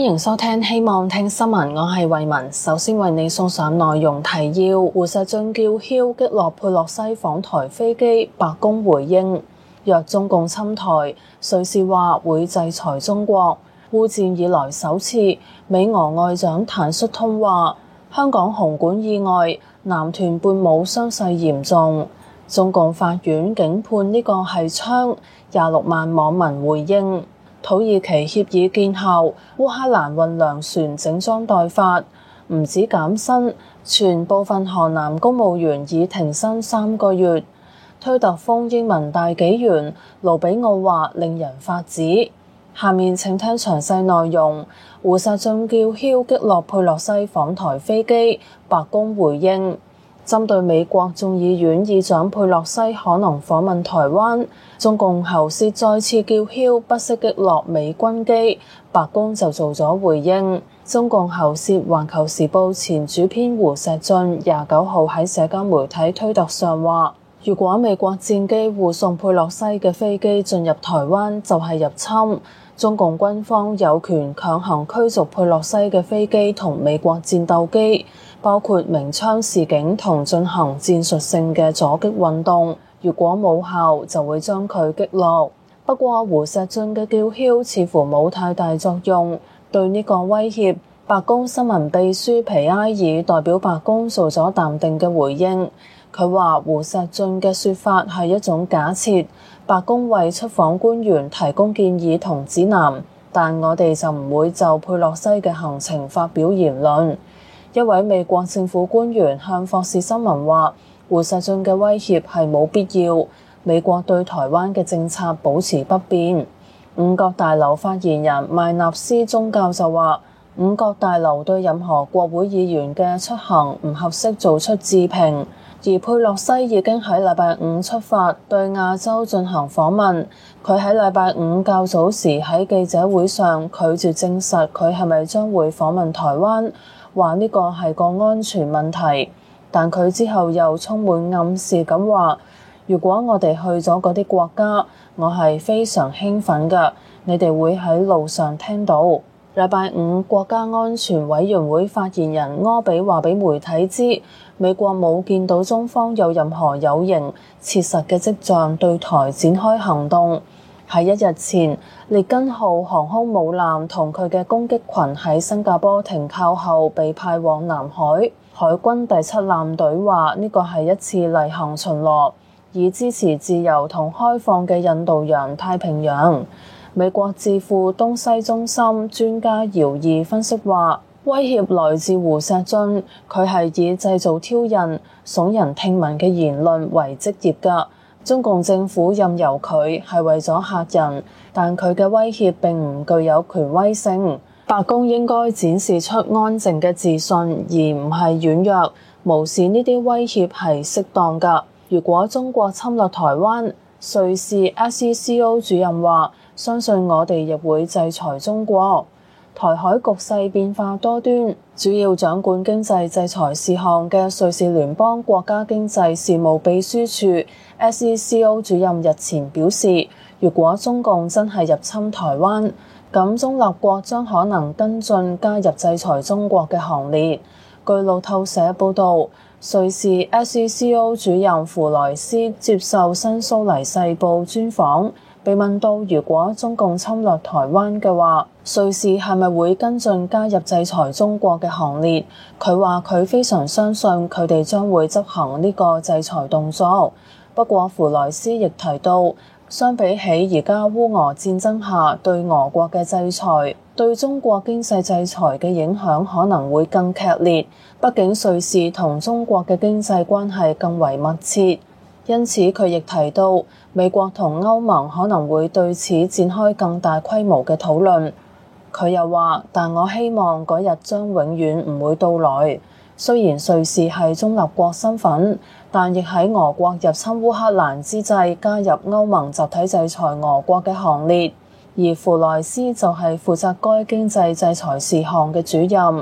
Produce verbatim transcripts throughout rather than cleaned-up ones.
迎收聽希望聽新聞，我係慧雯。首先為你送上內容提要：胡錫進叫囂擊落佩洛西訪台飛機，白宮回應若中共侵台，瑞士話會制裁中國。烏戰以來首次，美俄外長坦率通話，香港紅館意外，男團伴舞傷勢嚴重。中共法院警判呢個係槍，廿六萬網民回應。土耳其協議見效，烏克蘭運糧船整裝待發，唔止減薪，全部分河南公務員已停薪三個月。推特封英文大紀元，盧比奧話令人髮指。下面請聽詳細內容。胡錫進叫囂擊落佩洛西訪台飛機，白宮回應。針對美國眾議院議長佩洛西可能訪問台灣，中共喉舌再次叫囂不惜擊落美軍機，白宮就做咗回應。中共喉舌環球時報前主編胡錫進廿九號喺社交媒體推特上話，如果美國戰機護送佩洛西嘅飛機進入台灣就係入侵，中共軍方有權強行驅逐佩洛西嘅飛機同美國戰鬥機，包括鳴槍示警同進行戰術性嘅阻擊運動，如果冇效就會將佢擊落。不過胡錫進嘅叫囂似乎冇太大作用，對呢個威脅，白宮新聞秘書皮埃爾代表白宮做咗淡定嘅回應。佢話胡錫進嘅說法係一種假設，白宮為出訪官員提供建議同指南，但我哋就唔會就佩洛西嘅行程發表言論。一位美國政府官員向霍士新聞話，胡錫進嘅威脅係冇必要，美國對台灣嘅政策保持不變。五角大樓發言人麥納斯宗教就話，五角大樓對任何國會議員嘅出行唔合適做出置評，而佩洛西已經喺禮拜五出發對亞洲進行訪問。佢喺禮拜五較早時喺記者會上拒絕證實佢係咪將會訪問台灣，話呢個係個安全問題，但佢之後又充滿暗示咁話，如果我哋去咗嗰啲國家，我係非常興奮㗎，你哋會喺路上聽到。禮拜五，國家安全委員會發言人柯比話俾媒體知，美國冇見到中方有任何有形、切實嘅跡象對台展開行動。喺一日前，列根號航空母艦同佢嘅攻擊群喺新加坡停靠後被派往南海。海軍第七艦隊話呢個係一次例行巡邏，以支持自由同開放嘅印度洋太平洋。美國智庫東西中心專家姚義分析話，威脅來自胡錫進，佢係以製造挑釁、聳人聽聞嘅言論為職業㗎。中共政府任由佢係為咗嚇人，但佢嘅威脅並唔具有權威性。白宮應該展示出安靜嘅自信，而唔係軟弱，無視呢啲威脅係適當㗎。如果中國侵略台灣，瑞士 S E C O 主任話，相信我哋亦會制裁中國。台海局勢變化多端，主要掌管經濟制裁事項嘅瑞士聯邦國家經濟事務秘書處 S E C O 主任日前表示，如果中共真係入侵台灣，咁中立國將可能跟進加入制裁中國嘅行列。據路透社報導，瑞士 S E C O 主任弗萊斯接受新蘇黎世報專訪，被問到如果中共侵略台灣嘅話，瑞士係咪會跟進加入制裁中國嘅行列？佢話佢非常相信佢哋將會執行呢個制裁動作。不過弗萊斯亦提到，相比起而家烏俄戰爭下對俄國嘅制裁，對中國經濟制裁嘅影響可能會更劇烈。畢竟瑞士同中國嘅經濟關係更為密切。因此佢亦提到，美國同歐盟可能會對此展開更大規模嘅討論。佢又話，但我希望嗰日將永遠唔會到來。雖然瑞士係中立國身份，但亦喺俄國入侵烏克蘭之際加入歐盟集體制裁俄國嘅行列，而弗萊斯就係負責該經濟制裁事項嘅主任。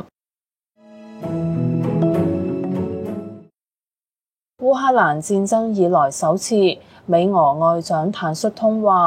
烏克蘭戰爭以來首次，美俄外長坦率通話，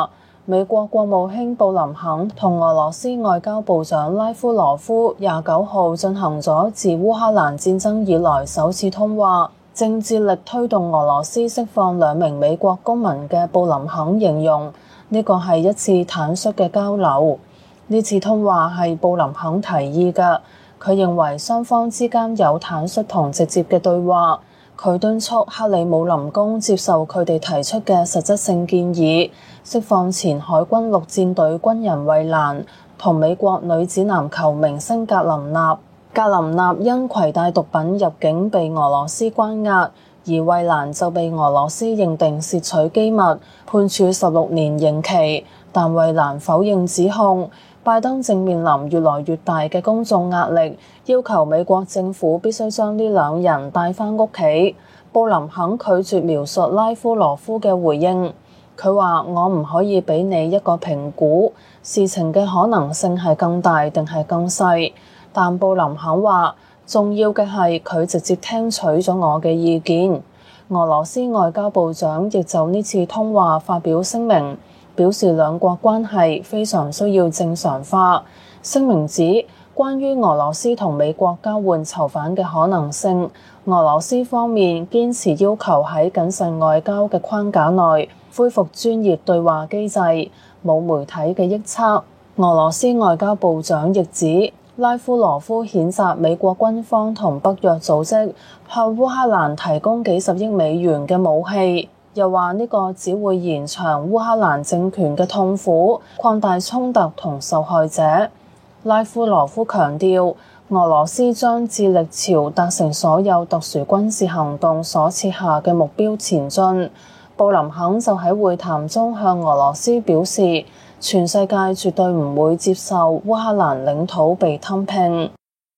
美國國務卿布林肯同俄羅斯外交部長拉夫羅夫廿九號進行咗自烏克蘭戰爭以來首次通話，正致力推動俄羅斯釋放兩名美國公民嘅布林肯形容呢個係一次坦率嘅交流。呢次通話係布林肯提議嘅，佢認為雙方之間有坦率同直接嘅對話。佢敦促克里姆林宮接受佢哋提出嘅實質性建議，釋放前海軍陸戰隊軍人衛蘭同美國女子籃球明星格林納。格林納因攜帶毒品入境被俄羅斯關押，而衛蘭就被俄羅斯認定竊取機密，判處十六年刑期。但衛蘭否認指控。拜登正面臨越來越大嘅公眾壓力，要求美國政府必須將呢兩人帶返屋企。布林肯拒絕描述拉夫羅夫嘅回應，佢話：我唔可以俾你一個評估，事情嘅可能性係更大定係更細。但布林肯話，重要嘅係佢直接聽取咗我嘅意見。俄羅斯外交部長亦就呢次通話發表聲明，表示兩國關係非常需要正常化。聲明指，關於俄羅斯同美國交換囚犯嘅可能性，俄羅斯方面堅持要求喺謹慎外交嘅框架內恢復專業對話機制，冇媒體嘅臆測。俄羅斯外交部長亦指，拉夫羅夫譴責美國軍方同北約組織向烏克蘭提供幾十億美元嘅武器。又話呢個只會延長烏克蘭政權嘅痛苦，擴大衝突同受害者。拉夫羅夫強調，俄羅斯將致力朝達成所有特殊軍事行動所設下嘅目標前進。布林肯就喺會談中向俄羅斯表示，全世界絕對唔會接受烏克蘭領土被吞併。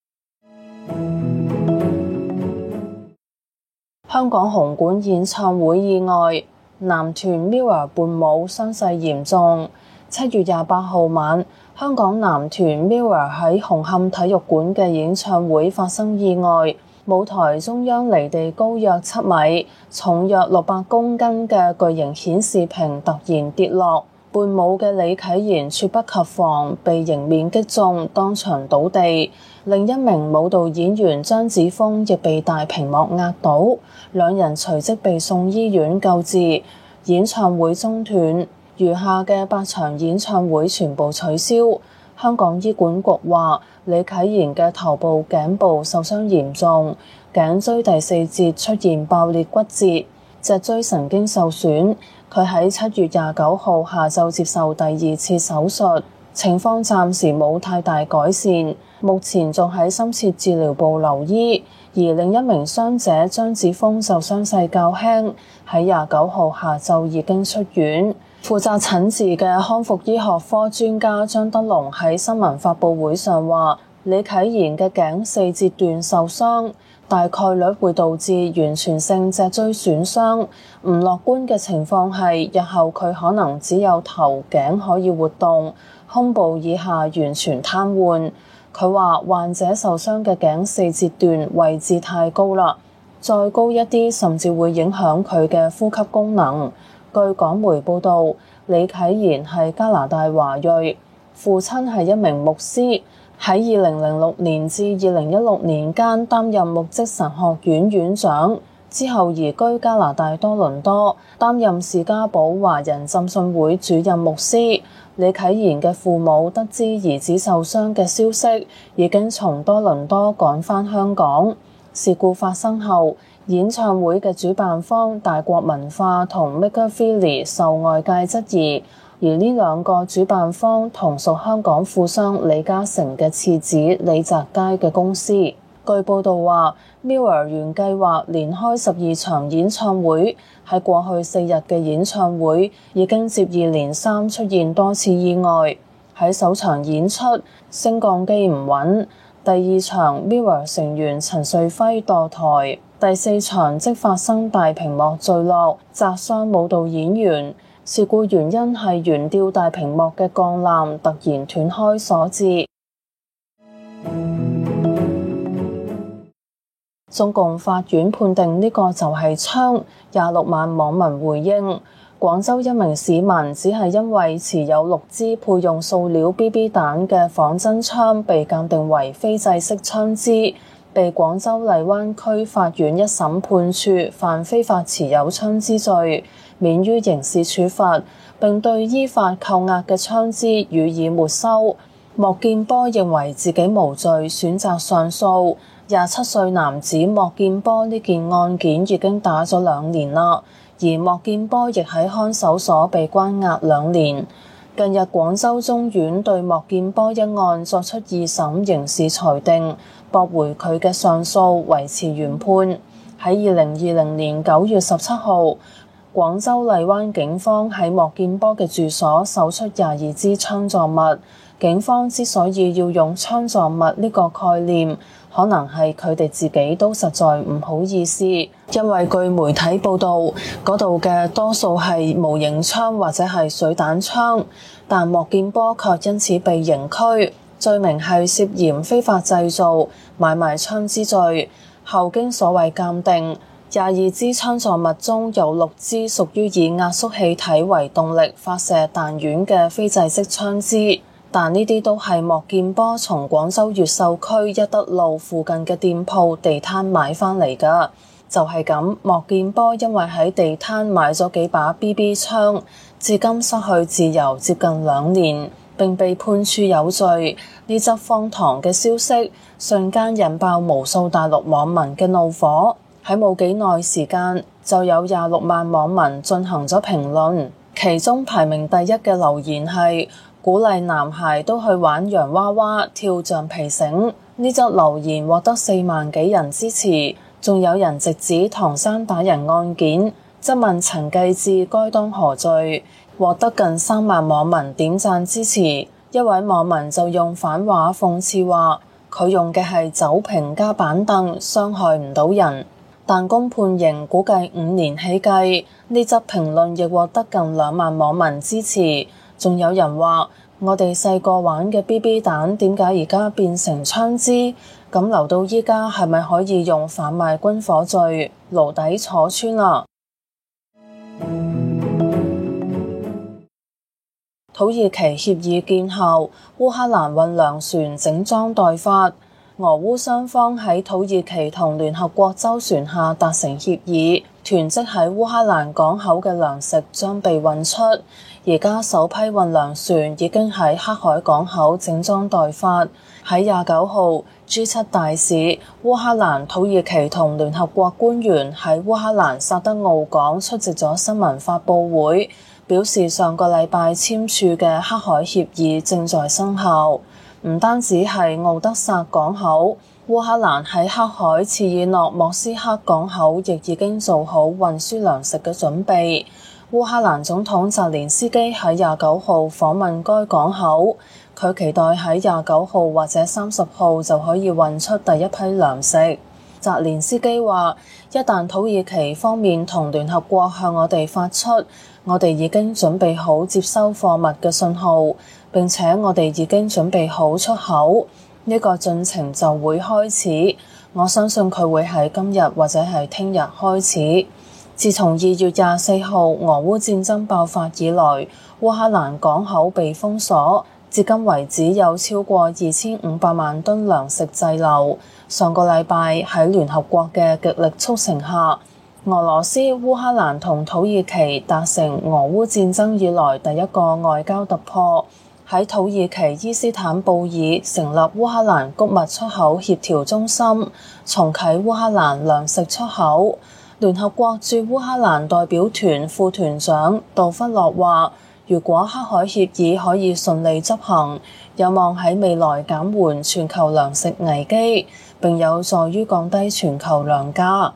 香港紅館演唱會意外，男團 Mirror 伴舞傷勢嚴重。七月廿八號晚，香港男團 Mirror 喺紅磡體育館嘅演唱會發生意外，舞台中央離地高約七米、重約六百公斤嘅巨型顯示屏突然跌落，伴舞嘅李啟言猝不及防被迎面擊中，當場倒地。另一名舞蹈演員張子楓亦被大屏幕壓倒，兩人隨即被送醫院救治。演唱會中斷，餘下嘅八場演唱會全部取消。香港醫管局話，李啟言嘅頭部、頸部受傷嚴重，頸椎第四節出現爆裂骨折，脊椎神經受損。佢喺七月廿九號下晝接受第二次手術，情況暫時冇太大改善，目前仲喺深切治療部留醫。而另一名傷者張子楓就傷勢較輕，喺廿九號下晝已經出院。負責診治嘅康復醫學科專家張德龍喺新聞發佈會上話，李啟言嘅頸四節段受傷，大概率會導致完全性脊椎損傷。唔樂觀嘅情況係，日後佢可能只有頭頸可以活動，胸部以下完全癱瘓。佢話患者受傷嘅頸四節段位置太高啦，再高一啲甚至會影響佢嘅呼吸功能。據港媒報導，李啟言係加拿大華裔，父親係一名牧師，喺二零零六年至二零一六年間擔任牧職神學院院長，之後移居加拿大多倫多，擔任士嘉堡華人浸信會主任牧師。李啟言嘅父母得知兒子受傷嘅消息，已經從多倫多趕返香港。事故發生後，演唱會嘅主辦方大國文化同 MakerVille 受外界質疑，而呢兩個主辦方同屬香港富商李嘉誠嘅次子李澤楷嘅公司。據報道話 Mirror 原計劃連開十二場演唱會，喺過去四日嘅演唱會已經接二連三出現多次意外。喺首場演出，升降機唔穩；第二場 Mirror 成員陳瑞輝墮台；第四場即發生大屏幕墜落，砸傷舞蹈演員。事故原因係懸吊大屏幕嘅鋼纜突然斷開所致。中共法院判定呢個就係槍，廿六萬網民回應。 廣州一名市民只係因為持有六支配用塑料 B B 彈嘅仿真槍被鑑定為非制式槍支，被廣州荔灣區法院一審判處犯非法持有槍支罪，免於刑事處罰，並對依法扣押嘅槍支予以沒收。莫建波認為自己無罪，選擇上訴。廿七歲男子莫建波呢件案件已經打咗兩年啦。而莫建波亦喺看守所被關押兩年。近日廣州中院對莫建波一案作出二審刑事裁定，駁回佢嘅上訴，維持原判。喺二零二零年九月十七號，廣州荔灣警方喺莫建波嘅住所搜出廿二支槍狀物。警方之所以要用槍狀物呢個概念，可能係佢哋自己都實在唔好意思，因為據媒體報道，嗰度嘅多數係模型槍或者係水彈槍，但莫建波卻因此被刑拘，罪名係涉嫌非法製造、買賣槍支罪。後經所謂鑑定，廿二支槍狀物中有六支屬於以壓縮氣體為動力發射彈丸嘅非制式槍支。但呢啲都係莫建波從廣州越秀區一德路附近嘅店鋪地攤買翻嚟㗎。就係咁，莫建波因為喺地攤買咗幾把 B B 槍，至今失去自由接近兩年，並被判處有罪。呢則荒唐嘅消息瞬間引爆無數大陸網民嘅怒火。喺冇幾耐時間，就有廿六萬網民進行咗評論，其中排名第一嘅留言係鼓勵男孩都去玩洋娃娃、跳橡皮繩。呢則留言獲得四萬幾人支持，仲有人直指唐山打人案件，質問陳繼志該當何罪，獲得近三萬網民點讚支持。一位網民就用反話諷刺話，佢用嘅係酒瓶加板凳，傷害唔到人。但公判刑估計五年起計。呢則評論亦獲得近兩萬網民支持。仲有人話，我哋細個玩嘅 B B 彈點解而家變成槍支？咁留到依家係咪可以用販賣軍火罪牢底坐穿啊？土耳其協議見後，烏克蘭運糧船整裝待發。俄烏雙方喺土耳其同聯合國周旋下達成協議，囤積喺烏克蘭港口嘅糧食將被運出。而家首批運糧船已經喺黑海港口整裝待發。喺廿九號 G 七 大使、烏克蘭、土耳其同聯合國官員喺烏克蘭薩德奧港出席咗新聞發佈會，表示上個禮拜簽署嘅黑海協議正在生效。唔單止係奧德薩港口，烏克蘭喺黑海切爾諾莫斯克港口亦已經做好運輸糧食嘅準備。烏克蘭總統澤連斯基喺廿九號訪問該港口，佢期待喺廿九號或者三十號就可以運出第一批糧食。澤連斯基話，一旦土耳其方面同聯合國向我哋發出我哋已經準備好接收貨物嘅信號，並且我哋已經準備好出口，呢個進程就會開始。我相信佢會喺今日或者係聽日開始。自從二月廿四號俄烏戰爭爆發以來，烏克蘭港口被封鎖，至今為止有超過二千五百萬噸糧食滯留。上個禮拜喺聯合國嘅極力促成下，俄羅斯、烏克蘭同土耳其達成俄烏戰爭以來第一個外交突破，喺土耳其伊斯坦布爾成立烏克蘭穀物出口協調中心，重啟烏克蘭糧食出口。聯合國駐烏克蘭代表團副團長杜弗洛話，如果黑海協議可以順利執行，有望喺未來減緩全球糧食危機，並有助於降低全球糧價。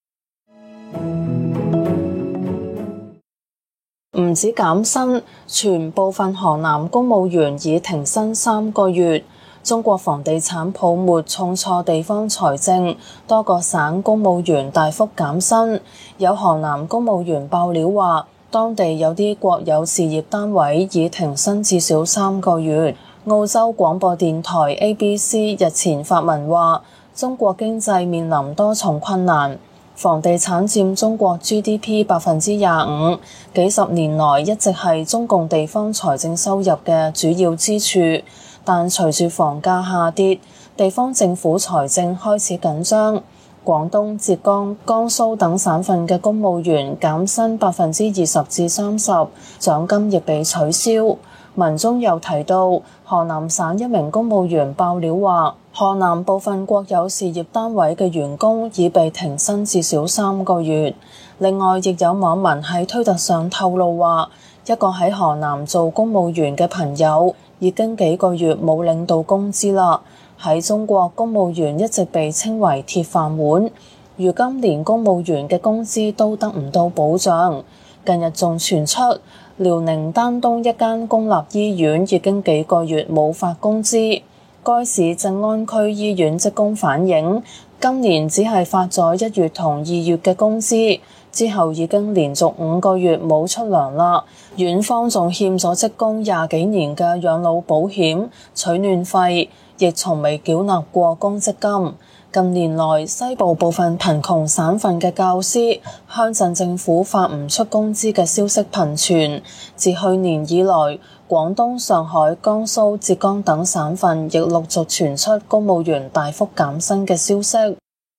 唔止減薪，全部分河南公務員已停薪三個月。中國房地產泡沫重挫地方財政，多個省公務員大幅減薪。有河南公務員爆料話，當地有啲國有事業單位已停薪至少三個月。澳洲廣播電台 A B C 日前發文話，中國經濟面臨多重困難， 房地產佔中國 G D P 百分之廿五，幾十年來一直係中共地方財政收入嘅主要支柱。但隨住房價下跌，地方政府財政開始緊張。廣東、浙江、江蘇等省份嘅公務員減薪百分之二十至三十，獎金亦被取消。文中又提到，河南省一名公務員爆料話，河南部分國有事業單位嘅員工已被停薪至少三個月。另外，亦有網民喺推特上透露話，一個喺河南做公務員嘅朋友已經幾個月冇領到工資啦。喺中國，公務員一直被稱為鐵飯碗，如今連公務員嘅工資都得唔到保障。近日仲傳出遼寧丹東一間公立醫院已經幾個月冇發工資。該市靜安區醫院職工反映，今年只係發咗一月同二月嘅工資，之後已經連續五個月冇出糧啦。院方仲欠咗職工廿幾年嘅養老保險、取暖費，亦從未繳納過公積金。近年來，西部部分貧窮省份嘅教師、鄉鎮政府發唔出工資嘅消息頻傳。自去年以來，廣東、上海、江蘇、浙江等省份亦陸續傳出公務員大幅減薪嘅消息。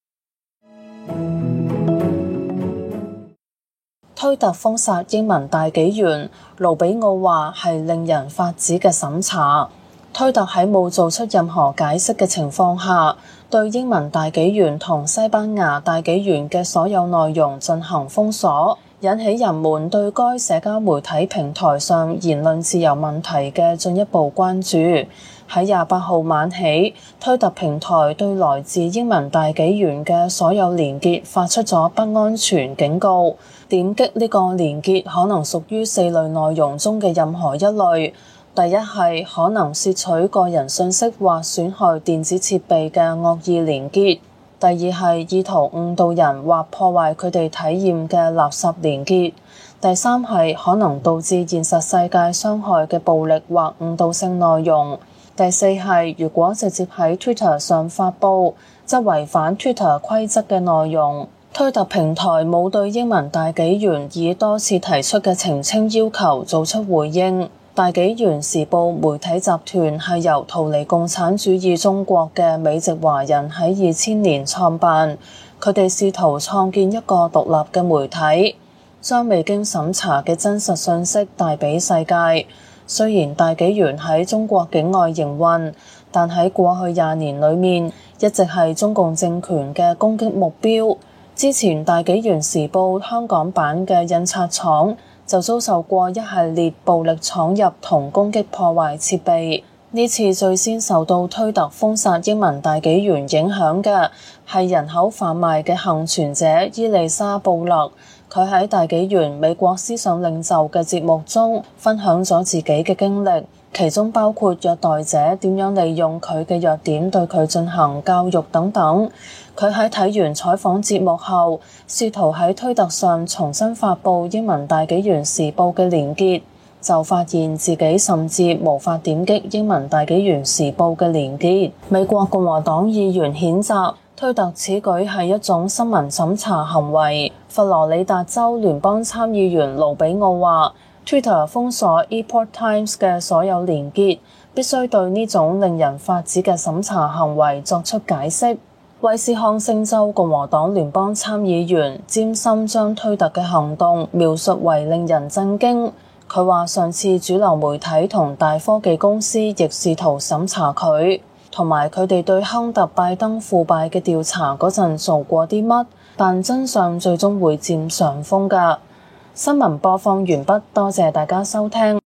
推特封殺英文大紀元，盧比奧話係令人髮指嘅審查。推特喺冇做出任何解釋嘅情況下，對英文大紀元同西班牙大紀元嘅所有內容進行封鎖，引起人們對該社交媒體平台上言論自由問題嘅進一步關注。喺廿八號晚起，推特平台對來自英文大紀元嘅所有連結發出咗不安全警告，點擊呢個連結可能屬於四類內容中嘅任何一類。第一係可能竊取個人信息或損害電子設備嘅惡意連結；第二係意圖誤導人或破壞佢哋體驗嘅垃圾連結；第三係可能導致現實世界傷害嘅暴力或誤導性內容；第四係如果直接喺 Twitter 上發布，則違反 Twitter 規則嘅內容。推特平台冇對英文大紀元以多次提出嘅澄清要求做出回應。大紀元時報媒體集團係由逃離共產主義中國嘅美籍華人喺二千年創辦，佢哋試圖創建一個獨立嘅媒體，將未經審查嘅真實信息帶俾世界。雖然大紀元喺中國境外營運，但喺過去廿年裏面一直係中共政權嘅攻擊目標。之前大紀元時報香港版嘅印刷廠就遭受過一系列暴力闖入同攻擊破壞設備。呢次最先受到推特封殺英文大紀元影響嘅係人口販賣嘅幸存者伊麗莎布勒。佢喺大紀元美國思想領袖嘅節目中分享咗自己嘅經歷，其中包括虐待者點樣利用佢嘅弱點對佢進行教育等等。佢喺睇完採訪節目後，試圖喺推特上重新發布英文大紀元時報嘅連結，就發現自己甚至無法點擊英文大紀元時報嘅連結。美國共和黨議員譴責推特此舉係一種新聞審查行為。佛羅里達州聯邦參議員盧比奧話 Twitter 封鎖 Epoch Times 嘅所有連結，必須對呢種令人髮指嘅審查行為作出解釋。威斯康星州共和黨聯邦參議員詹森將推特嘅行動描述為令人震驚。佢話上次主流媒體同大科技公司亦試圖審查佢，同埋佢哋對亨特拜登腐敗嘅調查嗰陣做過啲乜，但真相最終會佔上風㗎。新聞播放完畢，多謝大家收聽。